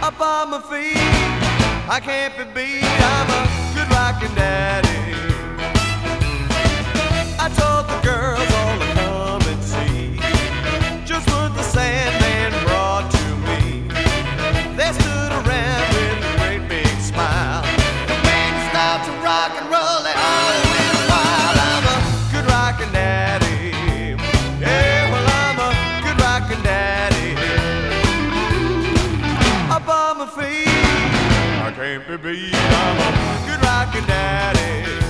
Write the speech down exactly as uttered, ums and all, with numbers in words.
up on my feet. I can't be beat, I'm a good rockin' daddy. I told the girls all to come and see just what the Sandman brought to me. They stood around with a great big smile. The band stopped to rock and roll, they all went wild. I'm a good rockin' daddy. Yeah, well I'm a good rockin' daddy. Up on my feet, I can't be beat, I'm a good rockin' daddy.